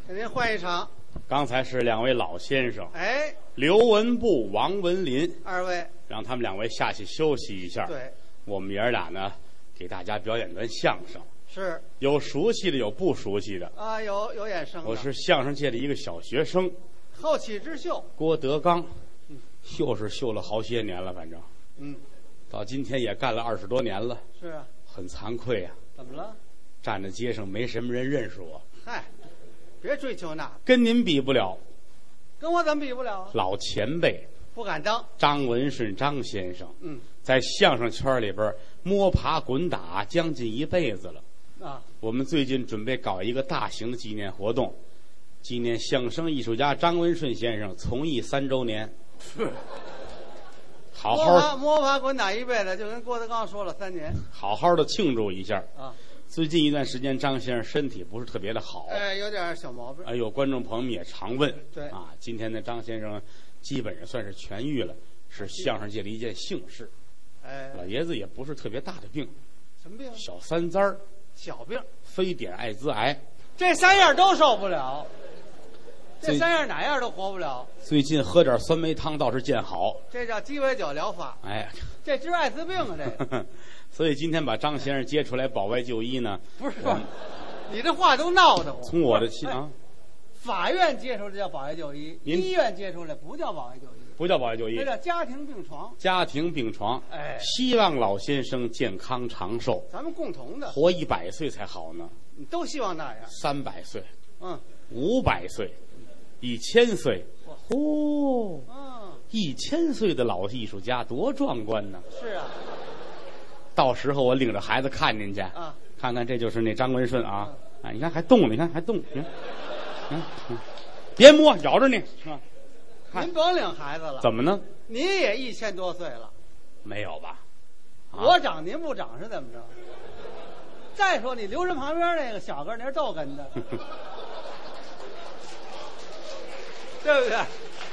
给您换一场。 刚才是两位老先生， 哎， 刘文步、王文林， 二位让他们两位下去休息一下。 对， 我们爷儿俩呢，给大家表演段相声， 是有熟悉的，有不熟悉的。 啊，有演生的。 我是相声界的一个小学生， 后起之秀。 郭德纲，秀是秀了好些年了，反正，到今天也干了20多年了。 是啊， 很惭愧啊。 怎么了？ 站在街上没什么人认识我。 嗨，别追求那， 跟您比不了。 跟我怎么比不了啊？ 老前辈， 不敢当。 张文顺张先生，在相声圈里边摸爬滚打将近一辈子了。 啊， 我们最近准备搞一个大型的纪念活动，纪念相声艺术家张文顺先生从艺3周年。好好摸爬滚打一辈子，就跟郭德纲说了3年， 好好的庆祝一下啊！ 最近一段时间，张先生身体不是特别的好， 有点小毛病。 哎呦，观众朋友们也常问， 对啊，今天呢，张先生基本上算是痊愈了，是相声界的一件幸事。老爷子也不是特别大的病， 什么病？ 小3灾儿， 小病， 非典、艾滋、癌， 这3样都受不了。这3样哪样都活不了。 最近喝点酸梅汤倒是见好， 这叫鸡尾酒疗法。 哎， 这治艾滋病啊，这个。 所以今天把张先生接出来保外就医呢， 不是，你这话都闹得慌。 从我的心啊， 法院接出来叫保外就医，医院接出来不叫保外就医， 不叫保外就医， 这叫家庭病床。 家庭病床，希望老先生健康长寿， 咱们共同的， 活100岁才好呢。 你都希望那样。 300岁，500岁，1000岁，1000岁的老艺术家多壮观呢！ 是啊， 到时候我领着孩子看进去，看看这就是那张文顺啊！哎，你看还动了，你看还动，别摸，咬着你啊！ 您甭领孩子了， 怎么呢？ 您也1000多岁了， 没有吧？ 我长您不长是怎么着？再说你留神旁边那个小个，那是逗哏的。对不对？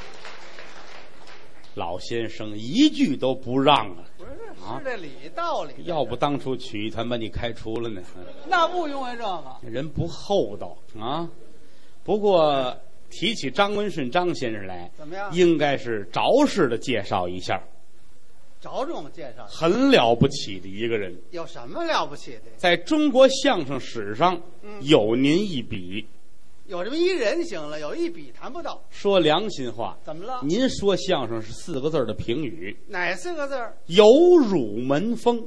老先生一句都不让啊！ 不是，是这道理。 要不当初曲艺团把你开除了呢？ 那不因为这个， 人不厚道啊。不过提起张文顺张先生来， 怎么样？ 应该是着实的介绍一下。 着重介绍。 很了不起的一个人。 有什么了不起的？ 在中国相声史上，有您一笔。 有这么一人行了，有一笔谈不到。 说良心话， 怎么了？ 您说相声是4个字的评语， 哪4个字？ 有辱门风。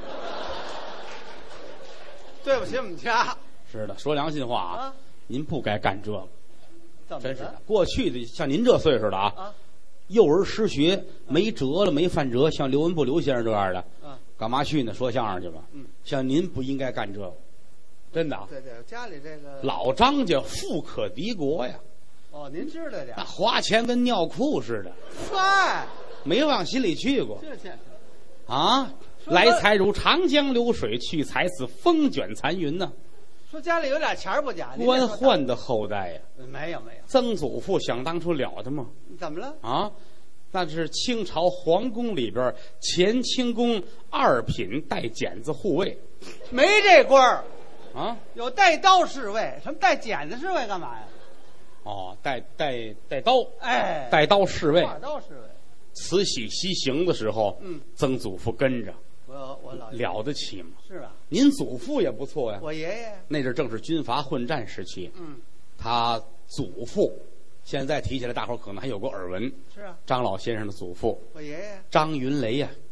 对不起我们家。 是的，说良心话啊，您不该干这个。真是的，过去的像您这岁数的啊，幼儿失学没辙了，没饭辙，像刘文步刘先生这样的，干嘛去呢？说相声去吧。像您不应该干这个。真的啊， 对，家里这个老张家富可敌国呀。 您知道点， 那花钱跟尿裤似的。 嗨， 没往心里去过。 是啊，来财如长江流水，去财似风卷残云呢。 说家里有点钱不假， 官宦的后代呀。 没有。 曾祖父想当初了的吗？ 怎么了？ 啊，那是清朝皇宫里边乾清宫2品带剪子护卫。 没这官儿。 啊， 有带刀侍卫，什么带剪子侍卫干嘛呀？ 带刀，带刀侍卫， 刀侍卫。 慈禧西行的时候，曾祖父跟着， 我老爷了得起吗？ 是吧？ 您祖父也不错呀， 我爷爷那阵正是军阀混战时期，他祖父，现在提起来大伙可能还有过耳闻， 是啊， 张老先生的祖父， 我爷爷张云雷呀，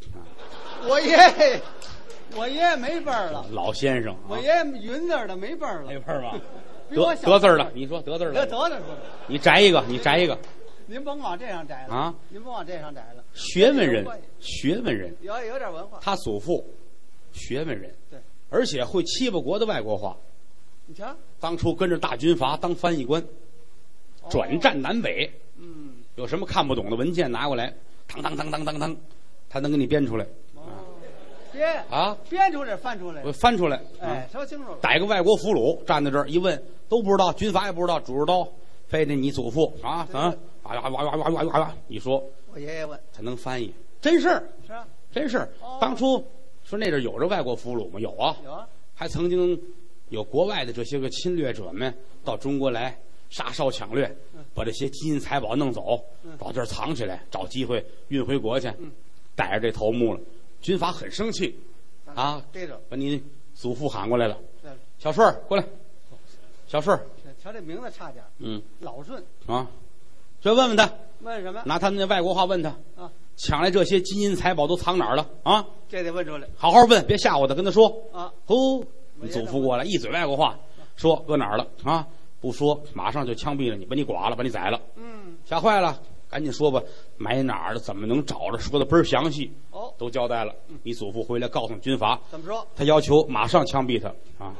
我爷爷没辈儿了， 老先生， 我爷爷云字的没辈儿了， 没辈儿吧？ 得字了，你说得字了， 得说， 你摘一个， 您甭往这上摘了啊！您甭往这上摘了。 学问人， 有点文化。 他祖父学问人， 对， 而且会7八国的外国话。 你瞧， 当初跟着大军阀当翻译官，转战南北，有什么看不懂的文件拿过来，当，他能给你编出来。 编出来翻出来， 我翻出来， 说清楚了。 逮个外国俘虏站在这儿一问，都不知道，军阀也不知道，主着刀，非得你祖父哇，一说， 我爷爷问， 才能翻译，真事儿， 是啊， 真事儿。当初说那阵有着外国俘虏吗？有啊， 有啊， 还曾经有国外的这些个侵略者们到中国来， 杀烧抢掠，把这些金银财宝弄走，找地儿藏起来，找机会运回国去，带着这头目了。军阀很生气，啊，把你祖父喊过来了，小顺过来，小顺， 瞧这名字差点，老顺啊，这问问他， 问什么？ 拿他们那外国话问他啊，抢来这些金银财宝都藏哪儿了啊？ 这得问出来， 好好问，别吓唬他，跟他说啊。 你祖父过来，一嘴外国话，说搁哪儿了啊？不说，马上就枪毙了你，把你剐了，把你宰了。吓坏了，赶紧说吧，埋哪儿了？怎么能找着？说的倍儿详细，都交代了。你祖父回来告诉军阀， 怎么说？ 他要求马上枪毙他啊！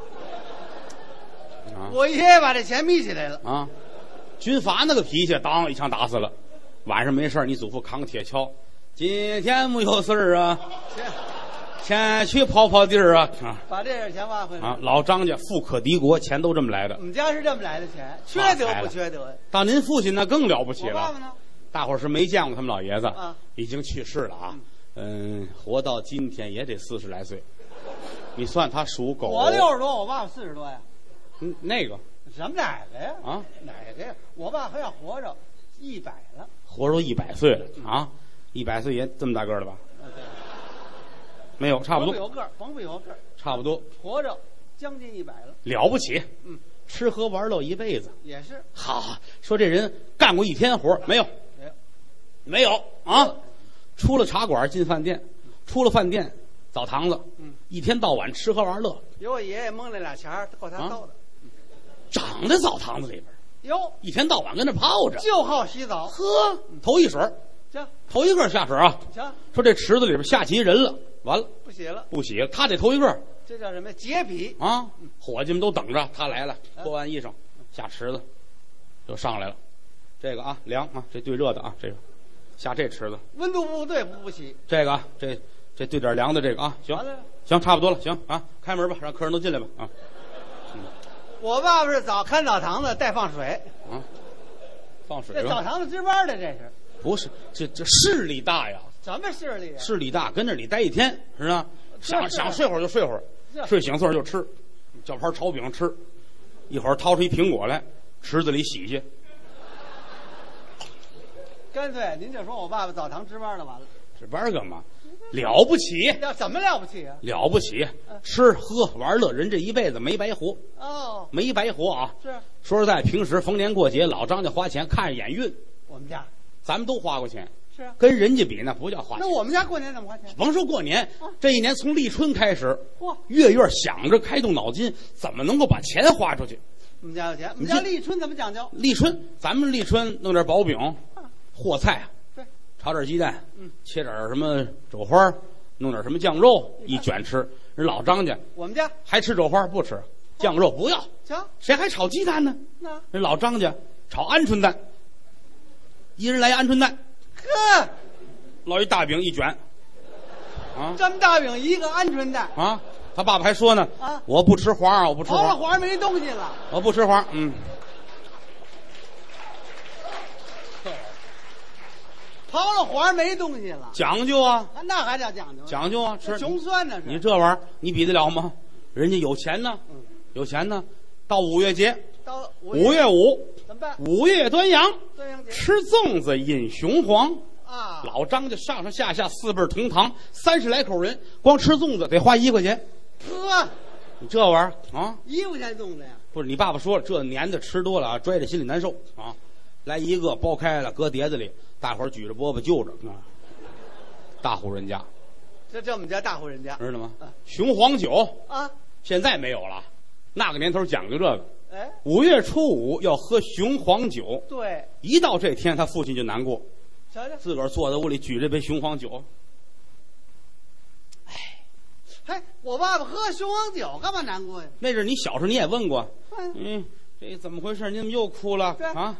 我爷爷把这钱眯起来了啊！军阀那个脾气，当一枪打死了。晚上没事你祖父扛个铁锹，今天没有事儿啊，先去跑跑地儿啊！ 把这点钱挖回来啊！老张家富可敌国，钱都这么来的。 我们家是这么来的钱，缺德不缺德？ 到您父亲那更了不起了。 我爸爸呢？ 大伙儿是没见过他们老爷子啊， 已经去世了啊。活到今天也得40来岁。你算他属狗。 我60多，我爸爸40多呀。 那个什么哪个呀？ 啊， 哪个呀？我爸还要活着100了， 活着100岁了啊！100岁也这么大个了吧？没有，差不多。 甭不有个儿， 差不多。 活着将近100了， 了不起。吃喝玩乐一辈子也是。 好，说这人干过一天活没有？没有啊！出了茶馆进饭店，出了饭店澡堂子，一天到晚吃喝玩乐。 有我爷爷蒙那俩钱够他掏的。 长在澡堂子里边， 哟， 一天到晚跟那泡着， 就好洗澡。 呵，头一水， 行， 头一个下水啊。 行， 说这池子里边下起人了，完了， 不洗了， 不洗了，他得头一个。 这叫什么？洁癖啊！伙计们都等着他来了，脱完衣裳下池子，就上来了。这个啊，凉啊，这对热的啊，这个下这池子， 温度不对不洗。 这个啊，这对点凉的这个啊，行，行，差不多了，行啊，开门吧，让客人都进来吧啊。 我爸爸是看澡堂子带放水啊，放水。 这澡堂子值班的这是？ 不是，这势力大呀。 什么势力啊？ 势力大，跟这里待一天是吧？想睡会儿就睡会儿，睡醒睡就吃，叫盘炒饼吃，一会儿掏出一苹果来，池子里洗去。 干脆您就说我爸爸澡堂值班的完了。 值班干嘛？了不起！ 要怎么了不起啊？ 了不起！吃喝玩乐，人这一辈子没白活哦， 没白活啊！ 是说实在，平时逢年过节，老张家花钱看眼运。 我们家咱们都花过钱， 是啊， 跟人家比那不叫花钱。 那我们家过年怎么花钱？ 甭说过年，这一年从立春开始，月月想着开动脑筋，怎么能够把钱花出去？ 我们家有钱。我们家立春怎么讲究？ 立春，咱们立春弄点薄饼、和菜， 对， 炒点鸡蛋，切点什么肘花，弄点什么酱肉，一卷吃。人老张家， 我们家还吃肘花不吃，酱肉不要。 行， 谁还炒鸡蛋呢？ 那人老张家炒鹌鹑蛋，一人来鹌鹑蛋， 呵， 烙一大饼一卷，啊， 这么大饼一个鹌鹑蛋啊。他爸爸还说呢， 啊， 我不吃黄啊，我不吃黄。 刨了黄没东西了， 我不吃黄， 刨了黄没东西了， 讲究啊， 那还叫讲究？ 讲究啊，吃穷酸呢是。 你这玩意儿你比得了吗？人家有钱呢，有钱呢。到5月节， 到 5月5 怎么办 ？5月端阳， 端阳节吃粽子饮雄黄啊！ 老张家上上下下4辈同堂，30来口人，光吃粽子得花1块钱。 呵， 你这玩意儿啊 ，1块钱粽子呀？ 不是，你爸爸说了，这年的吃多了啊，拽着心里难受啊。来一个剥开了，搁碟子里，大伙儿举着饽饽就着啊。大户人家， 这我们家大户人家， 知道吗？雄黄酒啊， 现在没有了，那个年头讲究这个。 哎 ，5月初5要喝雄黄酒。 对， 一到这天，他父亲就难过。 瞧瞧， 自个儿坐在屋里举着杯雄黄酒。 嘿，我爸爸喝雄黄酒干嘛难过呀？ 那阵你小时候你也问过，这怎么回事？你怎么又哭了啊？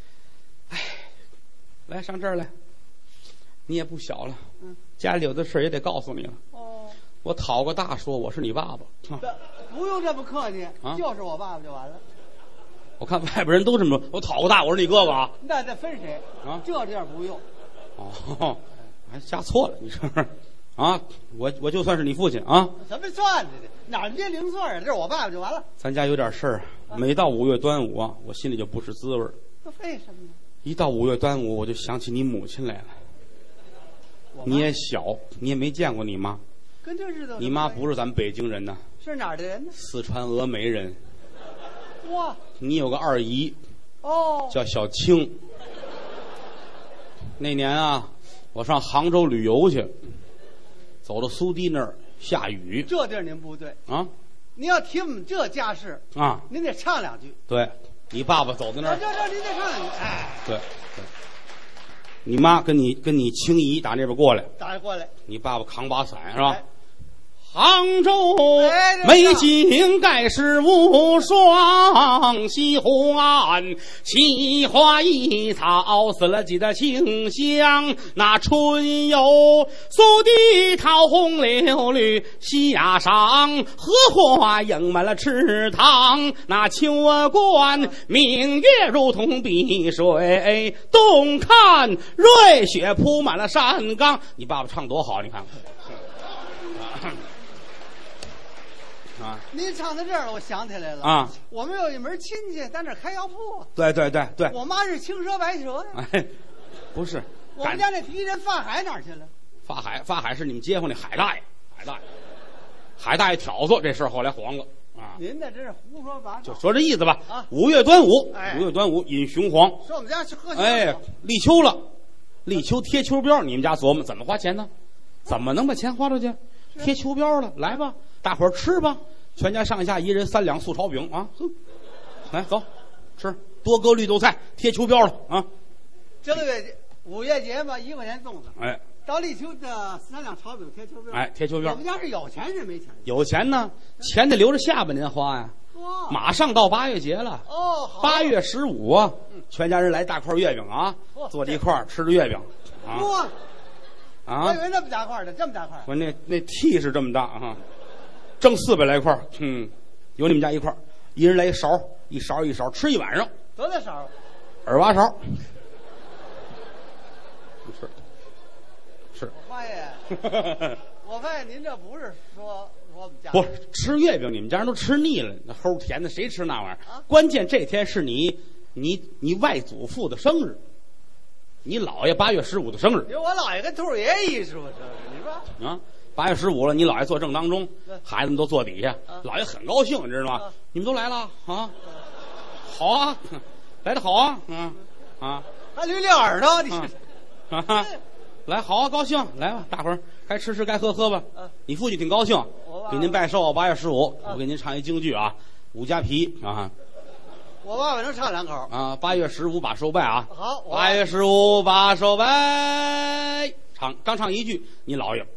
来上这儿来，你也不小了，家里有的事也得告诉你了。哦，我讨个大说我是你爸爸。 不用这么客气，就是我爸爸就完了。 我看外边人都这么说，我讨个大我是你哥哥啊。 那分谁啊？这不用。 哦，还加错了，你说啊，我就算是你父亲啊。 什么算的？哪儿别零碎啊？这是我爸爸就完了。 咱家有点事儿，每到5月端午啊，我心里就不是滋味儿。 为什么呢？ 一到5月端午，我就想起你母亲来了。你也小，你也没见过你妈。 跟这日子， 你妈不是咱们北京人呢， 是哪儿的人呢？ 四川峨眉人。 哇！ 你有个二姨， 哦， 叫小青。那年啊，我上杭州旅游去，走到苏堤那儿下雨。 这地儿您不对啊！ 您要提我们这家事啊， 您得唱2句。 对，你爸爸走到那儿， 这您得唱2句。哎， 对。你妈跟你青姨打那边过来， 过来， 你爸爸扛把伞是吧？杭州美景盖世无双，西湖岸奇花异草，死了几的清香。那春有苏堤桃红柳绿溪崖上，荷花映满了池塘。那秋观明月如同碧水，东看瑞雪铺满了山岗。你爸爸唱多好，你看看。啊！ 您唱到这儿了，我想起来了啊！ 我们有一门亲戚在那儿开药铺。 对， 我妈是青蛇白蛇呀。 哎，不是， 我们家那提人发海哪儿去了？ 发海是你们街坊那海大爷，海大爷挑唆这事儿，后来黄了啊！ 您那真是胡说八道。 就说这意思吧。 啊 ，5月端午 ，5 月端午饮雄黄。 说我们家是喝酒。 哎，立秋了，立秋贴秋膘，你们家琢磨怎么花钱呢？怎么能把钱花出去？贴秋膘了，来吧。大伙儿吃吧，全家上下1人3两素炒饼啊！来走，吃多搁绿豆菜，贴秋膘了啊！ 正月5月节嘛，1块钱粽子。 哎， 到立秋的3两炒饼贴秋膘。 哎，贴秋膘。 我们家是有钱人没钱。 有钱呢，钱得留着下半年花呀。马上到8月节了。 哦 ，8月15啊，全家人来大块月饼啊，坐在一块儿吃着月饼啊。 哇！ 啊！ 我以为那么大块的，这么大块。 我那屉是这么大啊。挣400来块，有你们家一块，一人来一勺，一勺吃一晚上。 多大勺？ 耳挖勺。是。 我发现您这不是说我们家不是吃月饼，你们家人都吃腻了，那齁甜的，谁吃那玩意儿？ 啊， 关键这天是你外祖父的生日，你姥爷8月15的生日。 我姥爷跟兔爷一说，你说啊。8月15了，你姥爷坐正当中，孩子们都坐底下，姥爷很高兴，你知道吗？你们都来了啊，好啊，来的好啊， 还捋捋耳朵，你啊，来好啊，高兴，来吧，大伙儿该吃该喝吧。你父亲挺高兴，给您拜寿，8月15，我给您唱一京剧啊，武家皮啊。 我爸爸能唱2口啊，8月15把寿拜啊。 好 ，8月15把寿拜，刚唱一句，你姥爷。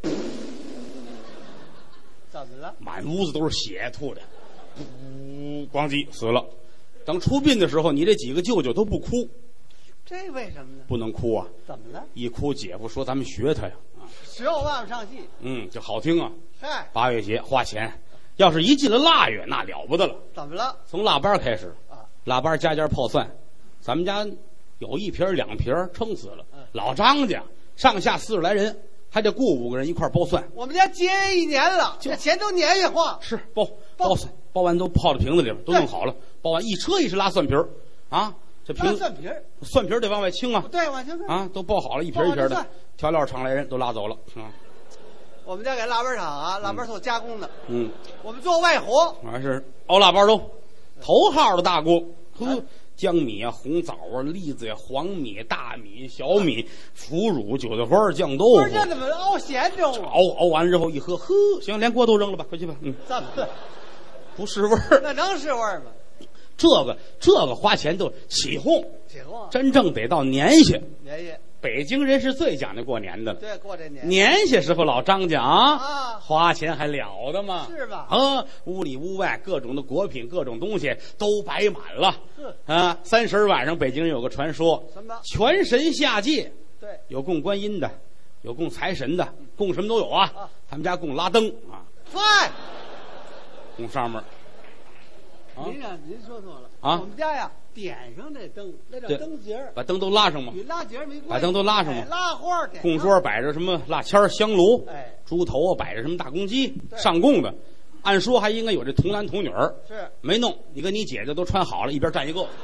怎么了？ 满屋子都是血，吐的，咣叽死了。等出殡的时候，你这几个舅舅都不哭， 这为什么呢？ 不能哭啊！ 怎么了？ 一哭，姐夫说咱们学他呀， 学我爸爸唱戏， 就好听啊。 嗨 ，8月节花钱，要是一进了腊月，那了不得了。 怎么了？ 从腊八开始啊， 腊八家泡蒜，咱们家有1瓶2瓶，撑死了。老张家上下40来人。还得雇5个人一块包蒜。 我们家节约1年了，这钱都年月化。 是包蒜，包完都泡到瓶子里边，都弄好了。包完一车拉蒜皮儿，啊，这瓶蒜皮儿得往外清啊。 对，往清啊，都包好了，一瓶一瓶的。调料厂来人都拉走了啊。 我们家给腊八厂啊，腊八做加工的。我们做外活， 完是熬腊八粥，头号的大锅。江米啊，红枣啊，栗子呀，黄米、大米、小米，腐乳、韭菜花、酱豆腐。 不是这怎么熬咸粥？ 熬完之后一喝，行，连锅都扔了吧，快去吧。 怎么了？ 不是味儿？ 那能是味儿吗？ 这个花钱都起哄，真正得到年下。北京人是最讲究过年的了。 对，过这年下时候，老张家啊，花钱还了得吗？ 是吧？ 屋里屋外各种的果品、各种东西都摆满了。啊，30晚上，北京人有个传说， 什么？ 全神下界。 对，有供观音的，有供财神的，供什么都有啊。他们家供拉灯啊。 嗨， 供上面。 您说错了啊！我们家呀， 点上这灯，那叫灯节儿， 把灯都拉上嘛。 与拉节儿没关系， 把灯都拉上嘛。 拉花点。 供桌摆着什么蜡签、香炉，猪头摆着什么大公鸡，上供的。按说还应该有这童男童女儿， 是没弄。你跟你姐姐都穿好了，一边站一个。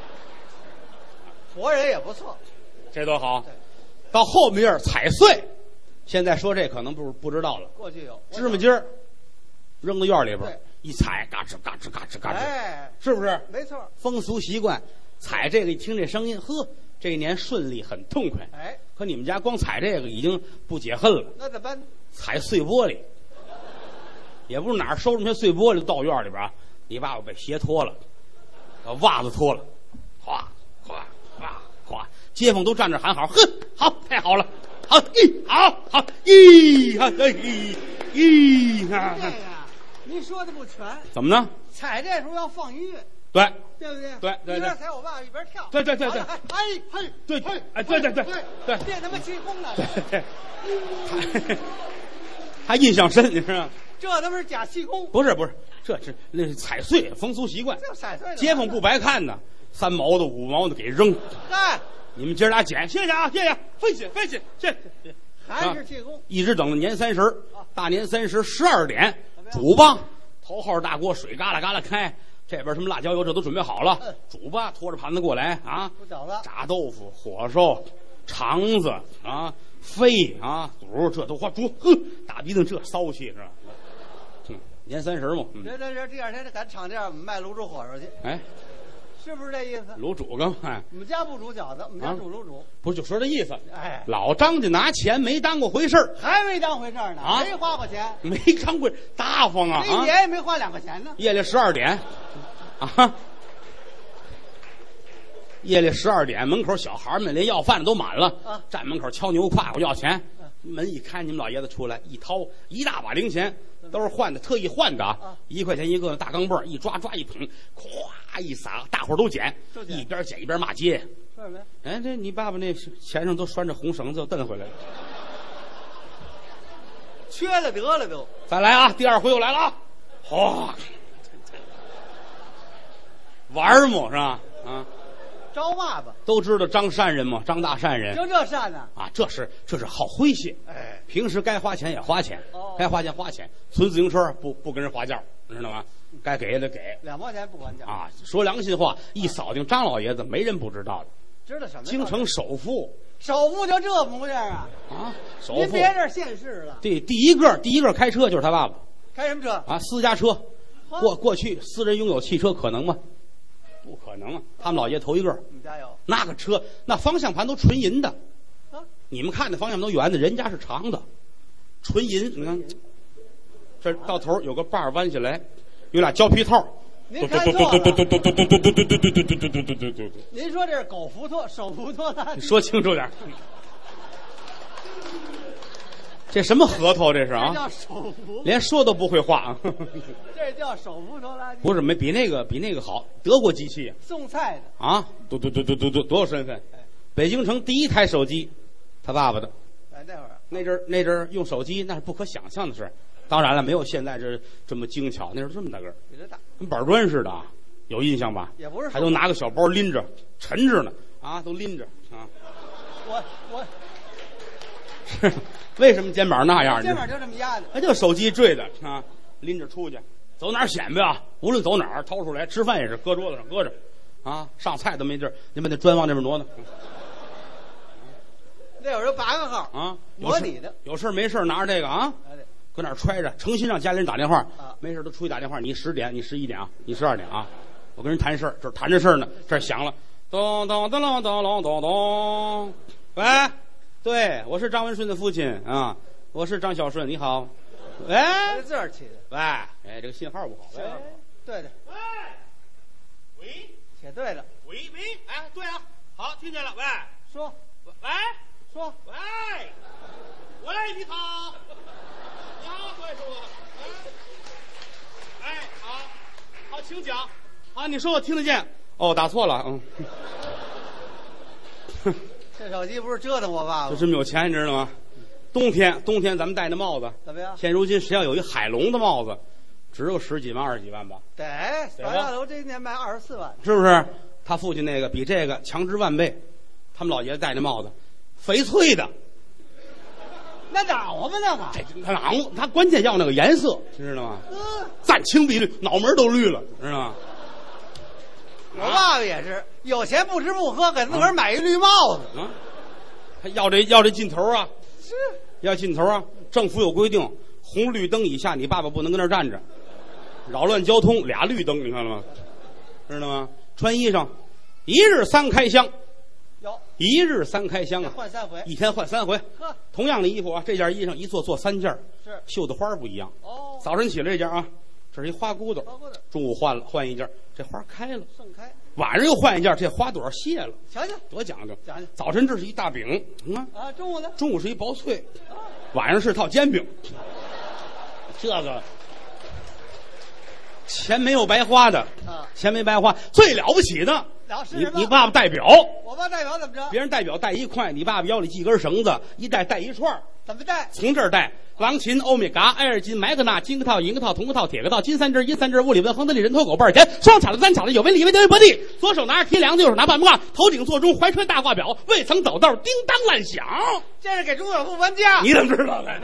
活人也不错， 这多好。到后面踩碎，现在说这可能不知道了。 过去有芝麻筋儿扔到院里边，一踩，嘎吱嘎吱嘎吱嘎吱，是不是？ 没错， 风俗习惯，踩这个一听这声音，呵，这一年顺利，很痛快。可你们家光踩这个已经不解恨了。 那怎么办？ 踩碎玻璃，也不是哪儿收拾那些碎玻璃到院里边啊。你爸爸被鞋脱了，袜子脱了，哗哗哗哗，街坊都站着喊好，呵，好，太好了，好，好，好，好， 您说的不全， 怎么呢？ 踩这时候要放音乐， 对不对？ 对， 一边踩我爸一边跳， 对， 对， 别他妈气功呢， 还印象深，你知道吗？ 这他妈是假气功， 不是，这是那是踩碎风俗习惯， 踩碎， 街坊不白看呢，3毛的5毛的给扔，你们今儿俩捡，谢谢啊，谢谢，费心，谢谢。 还是气功， 一直等到年30，大年30 12点，煮吧，头号大锅，水嘎啦嘎啦开，这边什么辣椒油这都准备好了，煮吧，拖着盘子过来啊，炸豆腐、火烧、肠子啊、肺啊、肚这都花煮，大鼻子这骚气是吧？年30嘛， 这第2天赶厂店卖卤煮火烧去，是不是这意思？ 卤煮干嘛？ 我们家不煮饺子，我们家煮卤煮。 不是就说这意思。老张家拿钱没当过回事儿， 还没当回事儿呢，没花过钱， 没当过大方啊！ 一年也没花2块钱呢。 夜里12点，夜里12点，门口小孩们连要饭的都满了，站门口敲牛胯，我要钱。门一开，你们老爷子出来，一掏一大把零钱，都是换的，特意换的啊！1块钱一个大钢镚，一抓一捧，咵一撒，大伙儿都捡，一边捡一边骂街。 说什么呀？ 这你爸爸那钱上都拴着红绳子，又蹬回来了， 缺了得了都。 再来啊！第2回又来了啊！哗，玩么是吧？ 招骂吧， 都知道张善人嘛，张大善人， 就这善呢这是好诙谐。平时该花钱也花钱，该花钱花钱。存自行车不跟人划价，知道吗？该给也得给 ，2毛钱不还价啊！说良心话，一扫定张老爷子，没人不知道的。 知道什么？ 京城首富就这模样啊！ 首富， 您别这现世了。 第一个开车就是他爸爸。 开什么车私家车。过去私人拥有汽车可能吗？不可能啊！他们老爷头一个。 你们家有那个车，那方向盘都纯银的。你们看那方向盘都圆的，人家是长的，纯银。你看，这到头有个把弯下来，有俩胶皮套。 您看错了。您说这是狗扶拖、手扶拖拉机？ 你说清楚点。这什么核桃？这是啊？ 这叫手扶， 连说都不会话啊！ 这叫手扶拖拉机。 不是，没比那个好，德国机器送菜的啊！多有身份！北京城第1台手机，他爸爸的。那阵儿用手机那是不可想象的事。当然了，没有现在这么精巧，那时候这么大个儿， 比这大， 跟板砖似的，有印象吧？ 也不是， 还都拿个小包拎着，沉着呢都拎着啊！ 我是为什么肩膀那样？ 肩膀就这么压的， 那就手机坠的拎着出去，走哪儿显摆啊？无论走哪儿，掏出来吃饭也是搁桌子上搁着，上菜都没地儿，你把那砖往那边挪挪。 那有人8个号模拟的， 有事没事拿着这个搁那儿揣着，诚心让家里人打电话，没事都出去打电话。你10点，你11点你12点我跟人谈事儿，这谈着事儿呢，这儿响了，咚咚咚咚咚咚咚咚，喂，对，我是张文顺的父亲我是张小顺，你好，喂， 字儿起的， 喂，这个信号不好， 对的，喂，写对了， 喂，对啊，好，听见了，喂， 说， 喂， 说， 喂，你好。你好，怪叔，好，请讲。你说我听得见。打错了， 这手机不是折腾我爸爸？ 就这么有钱，你知道吗？冬天咱们戴那帽子怎么样？ 现如今谁要有一海龙的帽子，只有10几万、20几万吧？ 对，扫大楼这一年卖24万， 是不是？ 他父亲那个比这个强值万倍。他们老爷子戴那帽子，翡翠的。 那哪我们那个？ 他哪？他关键要那个颜色，知道吗？湛青碧绿，脑门都绿了，知道吗？ 我爸爸也是，有钱不吃不喝，给自个儿买一绿帽子。 啊，他要这劲头啊！ 是要劲头啊！政府有规定，红绿灯以下你爸爸不能跟那儿站着，扰乱交通。俩绿灯，你看了吗？知道吗？穿衣裳，一日3开箱。一日3开箱啊， 换3回， 一天换3回。同样的衣服啊，这件衣裳一做3件， 是绣的花不一样。 哦， 早晨起来这件啊，这是一花骨朵，中午换一件，这花开了， 盛开。 晚上又换一件，这花朵谢了。 瞧瞧， 多讲究！ 讲究。 早晨这是一大饼， 中午呢？ 中午是一薄脆，晚上是套煎饼。这个钱没有白花的，钱没白花。最了不起的，你爸爸代表， 我爸代表怎么着？ 别人代表带1块，你爸爸腰里系根绳子，一带1串。 怎么带？ 从这儿带：王琴、欧米伽、埃尔金、麦克纳、金个套、银个套、铜个套、铁个套、金3只、银3只、物理文、亨德利、人头狗、半钱，双巧的、3巧的，有文理文德文伯地。左手拿着提梁子，右手拿半卦，头顶座钟，怀揣大挂表，未曾走道，叮当乱响。 这是给中小户搬家。 你怎么知道的？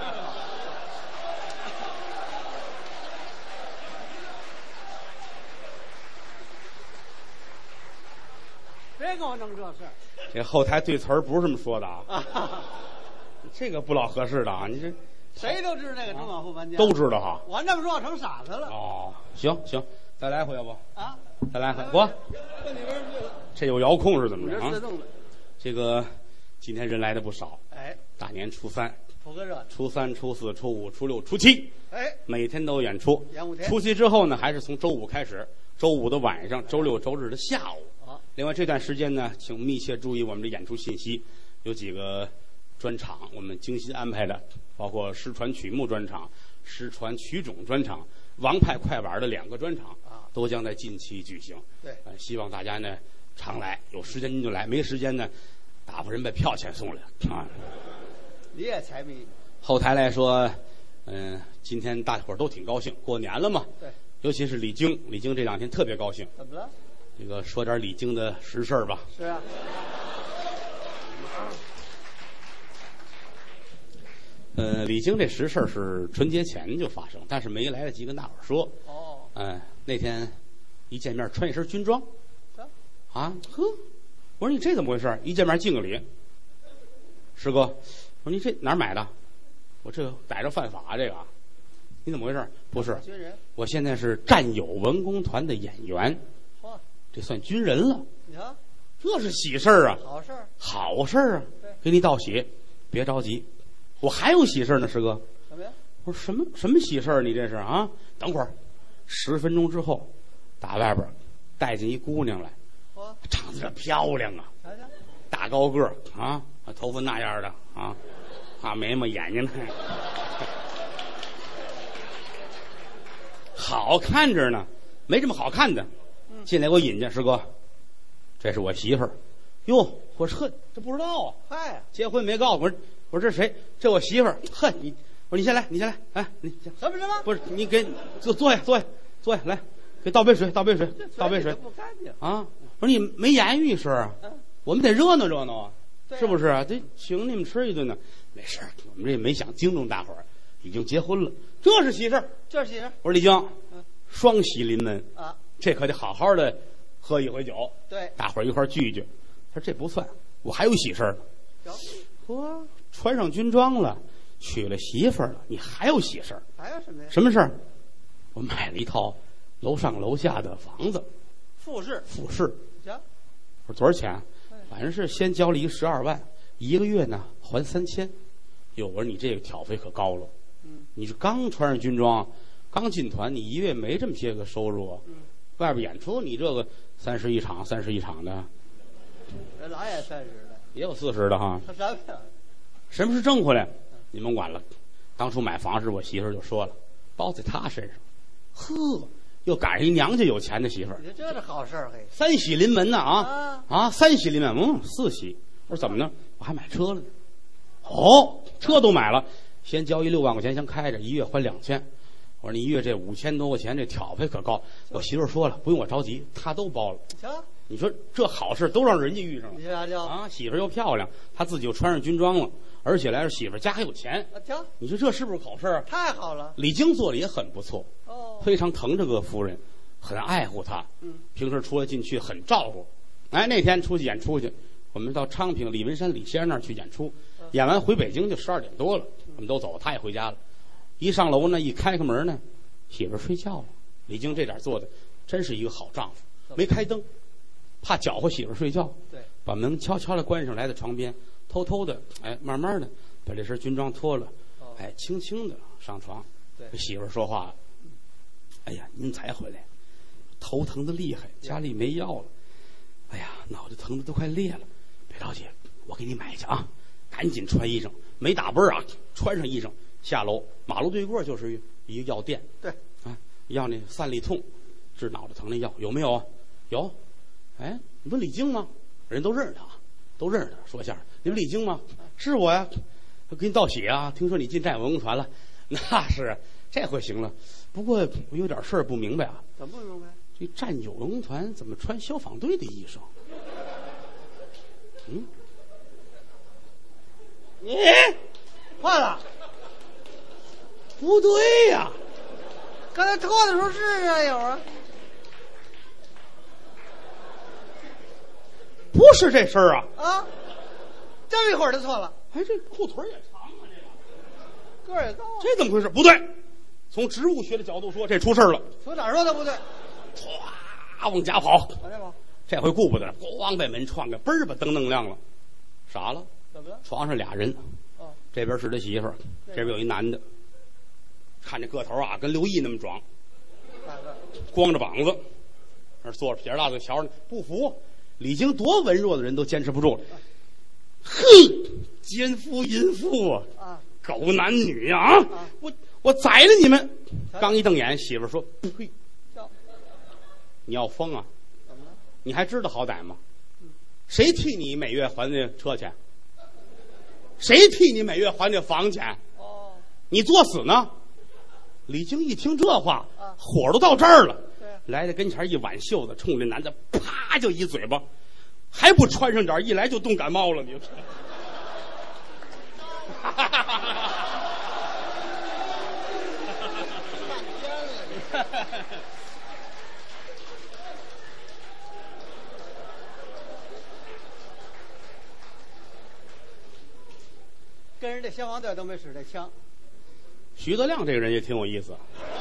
别跟我弄这事儿。 这后台对词儿不是这么说的啊。这个不老合适的啊！你这谁都知道那个中小户搬家， 都知道哈。 我那么说成傻子了。 哦，行，再来回要不？ 啊， 再来回不？这有遥控是怎么着啊？ 自动的。 这个今天人来的不少。 哎， 大年初3， 图个热闹。 初3、初4、初5、初6、初7， 哎， 每天都有演出。 演5天。 初7之后呢，还是从周5开始，周5的晚上，周6、周日的下午。另外这段时间呢，请密切注意我们的演出信息，有几个专场我们精心安排的，包括失传曲目专场、失传曲种专场、王派快板的2个专场都将在近期举行。 对， 希望大家呢常来，有时间您就来，没时间呢，打发人把票钱送来啊。 你也财迷。 后台来说，今天大伙儿都挺高兴，过年了嘛。 对， 尤其是李菁这2天特别高兴。 怎么了？ 这个说点李菁的实事儿吧。 是啊。 李菁这实事是春节前就发生，但是没来得及跟大伙儿说。 哦。 那天一见面穿一身军装。啊呵，我说你这怎么回事？一见面敬个礼。师哥，我说你这哪儿买的？我这逮着犯法这个。你怎么回事？不是， 军人。 我现在是战友文工团的演员。这算军人了。 你看， 这是喜事儿啊！ 好事儿， 好事儿啊！给你道喜，别着急，我还有喜事儿呢，师哥。 什么呀？ 我说什么喜事儿？你这是啊？等会儿，10分钟之后，打外边带进一姑娘来，长得这漂亮啊！ 瞧瞧， 大高个儿啊，头发那样的啊，眉毛眼睛好看着呢，没这么好看的。进来给我引荐，师哥，这是我媳妇儿。哟，我说这不知道啊。 嗨， 结婚没告诉我。我说这谁？这我媳妇儿。呵，我说你先来，哎，你什么？ 不是你给坐下，来，给倒杯水， 不干净啊！我说你没言语一声啊，我们得热闹热闹啊，是不是啊？得请你们吃一顿呢。没事，我们这也没想惊动大伙儿，已经结婚了，这是喜事儿。 这是喜事儿。 我说李菁，双喜临门啊！ 这可得好好的喝一回酒， 对， 大伙儿一块儿聚一聚。他说这不算，我还有喜事儿呢。穿上军装了，娶了媳妇儿了，你还有喜事儿？ 还有什么呀？ 什么事儿？我买了一套楼上楼下的房子， 复式。 行。我说多少钱？反正是先交了一12万，1个月呢还3000。哟，我说你这个挑费可高了。你是刚穿上军装，刚进团，你1月没这么些个收入啊。外边演出，你这个31场的， 人老也30的， 也有40的哈。 他什么是挣回来？你甭管了。当初买房时，我媳妇儿就说了，包在他身上。呵，又赶上一娘家有钱的媳妇儿。 你这是好事儿嘿 ！3喜临门呢3喜临门，4喜。我说怎么呢？我还买车了呢。哦，车都买了，先交6万块钱，先开着，1月还2000。我说你1月这5000多块钱，这挑费可高。我媳妇儿说了，不用我着急，他都包了。 行， 你说这好事都让人家遇上了， 你瞧瞧啊，媳妇又漂亮，他自己又穿上军装了，而且来是媳妇家还有钱，你说这是不是好事啊？ 太好了。 李菁做的也很不错，非常疼这个夫人，很爱护她，平时出来进去很照顾。哎，那天出去演出去，我们到昌平李文山李先生那儿去演出，演完回北京就12点多了，我们都走，他也回家了。一上楼呢，一开门呢，媳妇睡觉了。李菁这点做的真是一个好丈夫，没开灯，怕搅和媳妇睡觉， 对， 把门悄悄的关上，来到床边，偷偷的，哎，慢慢的把这身军装脱了，哎，轻轻的上床， 对， 媳妇说话了，哎呀，您才回来，头疼的厉害，家里没药了，哎呀，脑袋疼的都快裂了，别着急，我给你买去啊，赶紧穿衣裳，没打奔啊，穿上衣裳下楼，马路对过就是一个药店， 对， 啊，要那散利痛治脑袋疼的药有没有啊？有。哎，你不李菁吗？人都认识他，都认识他。说相声，你不李菁吗？是我呀。给你道喜啊！听说你进战友文工团了，那是这回行了。不过我有点事儿不明白啊。 怎么不明白？ 这战友文工团怎么穿消防队的衣裳？你换了？ 不对呀、 刚才脱的时候是啊，有啊。 不是这身儿啊！ 啊，这一会儿就错了。 哎，这裤腿也长啊， 个儿也高啊。 这怎么回事？不对，从植物学的角度说，这出事了。 从哪儿说的不对？ 唰，往家跑。 往这跑。 这回顾不得了，咣把门撞开，嘣儿把灯弄亮了。傻了？ 怎么了？ 床上俩人。 哦。 这边是他媳妇儿，这边有一男的。看这个头啊，跟刘毅那么壮。光着膀子，那坐着撇着大嘴瞧着，不服。李菁多文弱的人都坚持不住了，哼，奸夫淫妇啊，狗男女啊！我宰了你们！刚一瞪眼，媳妇说：“呸！你要疯啊？ 怎么了？ 你还知道好歹吗？谁替你每月还那车钱？谁替你每月还那房钱？ 哦， 你作死呢？”李菁一听这话，火都到这儿了。来到跟前一挽袖子，冲这男的啪就一嘴巴，还不穿上点，一来就冻感冒了。你跟人这消防队都没使这枪。 徐德亮这个人也挺有意思。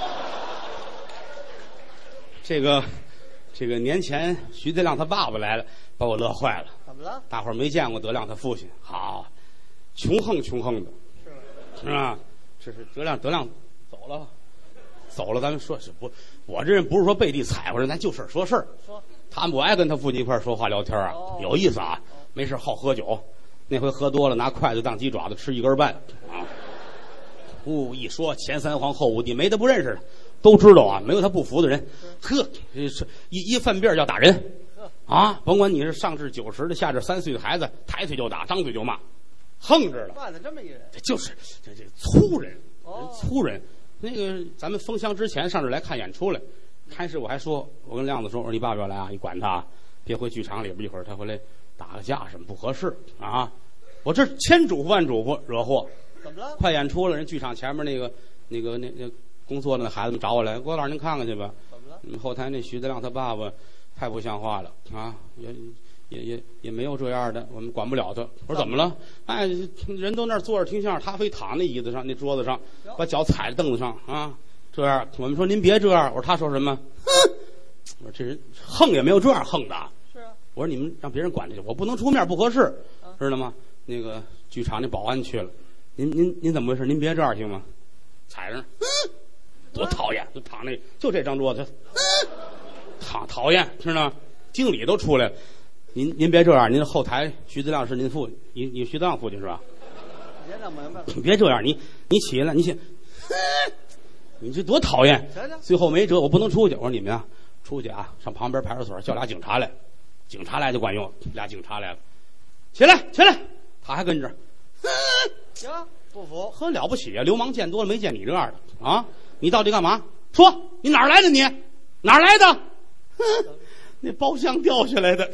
这个年前徐德亮他爸爸来了，把我乐坏了。 怎么了？ 大伙儿没见过德亮他父亲，好，穷横的，是吧？这是德亮走了，咱们说是不，我这人不是说背地踩乎人，咱就事说事儿。 说他们不爱跟他父亲一块儿说话聊天啊，有意思啊。没事好喝酒，那回喝多了，拿筷子当鸡爪子吃1根半啊。一说前3皇后5帝，没他不认识的。都知道啊，没有他不服的人。呵，一犯病要打人啊！甭管你是上至90的，下至3岁的孩子，抬腿就打，张嘴就骂，横着了。 惯了这么一人， 就是这粗人，粗人。那个咱们封箱之前上这来看演出来，开始我还说，我跟亮子说，我说你爸爸要来啊，你管他啊，别回剧场里边，一会儿他回来打个架什么不合适啊！我这千嘱咐万嘱咐，惹祸。 怎么了？ 快演出了，人剧场前面那工作的那孩子们找我来，郭老师您看看去吧。 怎么了？ 后台那徐德亮他爸爸太不像话了啊，也没有这样的，我们管不了他。我说怎么了？哎，人都那儿坐着听相声，他非躺那椅子上那桌子上，把脚踩在凳子上啊，这样。我们说您别这样。我说他说什么？哼！我说这人横也没有这样横的。 是啊。我说你们让别人管着去，我不能出面不合适，知道吗？那个剧场那保安去了，您怎么回事？您别这样行吗？踩着，多讨厌！就躺那，就这张桌子，讨厌，知道吗？经理都出来了，您别这样，您后台徐德亮是您父，你徐德亮父亲是吧？ 别弄明白了， 你别这样，你起来，你起，你这多讨厌！最后没辙，我不能出去。我说你们啊，出去啊，上旁边派出所叫俩警察来，警察来就管用，俩警察来了，起来，他还跟着， 行。不服， 很了不起啊！流氓见多了，没见你这样的啊！你到底干嘛？说你哪儿来的？你哪儿来的？ 那包厢掉下来的。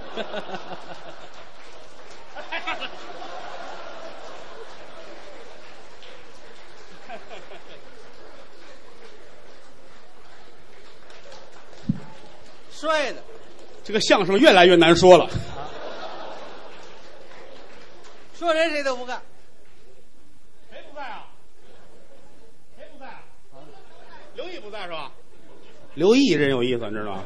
摔的， 这个相声越来越难说了。 说人谁都不干。 谁不在啊？谁不在啊？刘毅不在是吧？刘毅人有意思，你知道吗？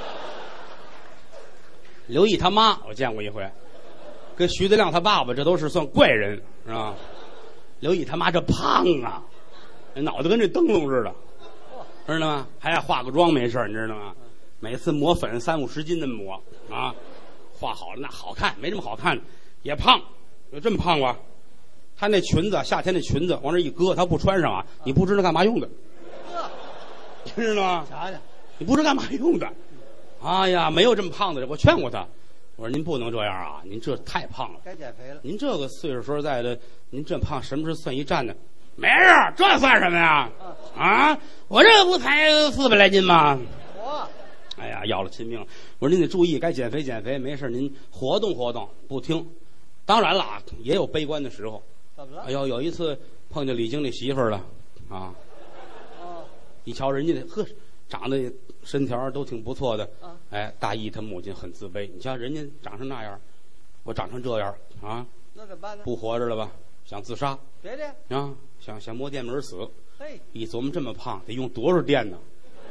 刘毅他妈我见过一回，跟徐德亮他爸爸这都是算怪人，是吧？刘毅他妈这胖啊，脑袋跟这灯笼似的，知道吗？还爱化个妆没事，你知道吗？每次抹粉30-50斤那么抹啊，画好了那好看，没这么好看，也胖，有这么胖吧？他那裙子，夏天那裙子往这一搁，他不穿上啊，你不知道干嘛用的，知道吗？ 啥的？ 你不知道干嘛用的？哎呀，没有这么胖的人，我劝过他，我说您不能这样啊，您这太胖了， 该减肥了。您这个岁数说实在的，您这胖什么时候算一站呢？没事，这算什么呀？啊，我这不才400来斤吗？哎呀，要了亲命了！我说您得注意，该减肥减肥，没事您活动活动。不听，当然了，也有悲观的时候。 怎么了？ 哎呦，有一次碰见李经理媳妇儿了，啊，一瞧人家呵，长得身条都挺不错的，哎，大姨她母亲很自卑。你瞧人家长成那样，我长成这样啊， 那怎么办呢？ 不活着了吧？想自杀？ 别的啊，想摸电门死。 嘿，一琢磨这么胖，得用多少电呢？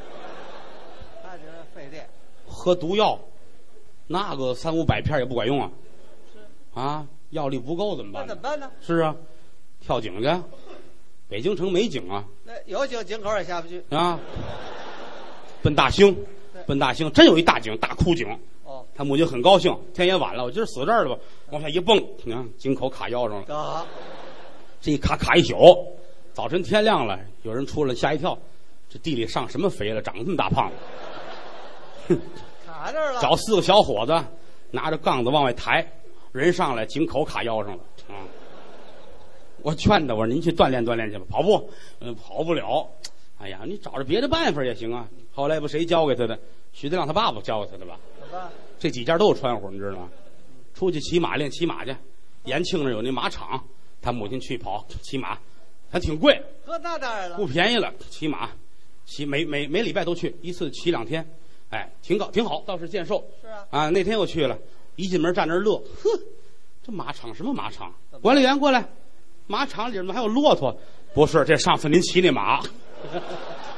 费电， 喝毒药，那个300-500片也不管用啊！ 是啊，药力不够怎么办？ 那怎么办呢？ 是啊，跳井去。北京城没井啊。 那有井，井口也下不去啊。奔大兴，奔大兴，真有一大井，大枯井。 哦， 他母亲很高兴，天也晚了，我今儿死这儿了吧？往下一蹦，你看井口卡腰上了。这一卡一宿，早晨天亮了，有人出来吓一跳，这地里上什么肥了，长这么大胖子。 卡这儿了， 找4个小伙子拿着杠子往外抬，人上来井口卡腰上了啊！我劝他，我说您去锻炼锻炼去吧，跑步，跑不了。哎呀，你找着别的办法也行啊。后来不谁教给他的？徐德亮他爸爸教给他的吧？这几家都有川户，你知道吗？出去骑马练骑马去，延庆那有那马场，他母亲去跑骑马，还挺贵。 那当然了， 不便宜了。骑马，每礼拜都去一次，骑2天。哎，挺好，倒是见瘦。 是啊。 啊，那天我去了，一进门站那儿乐，呵，这马场什么马场？管理员过来，马场里面还有骆驼？不是，这上次您骑那马。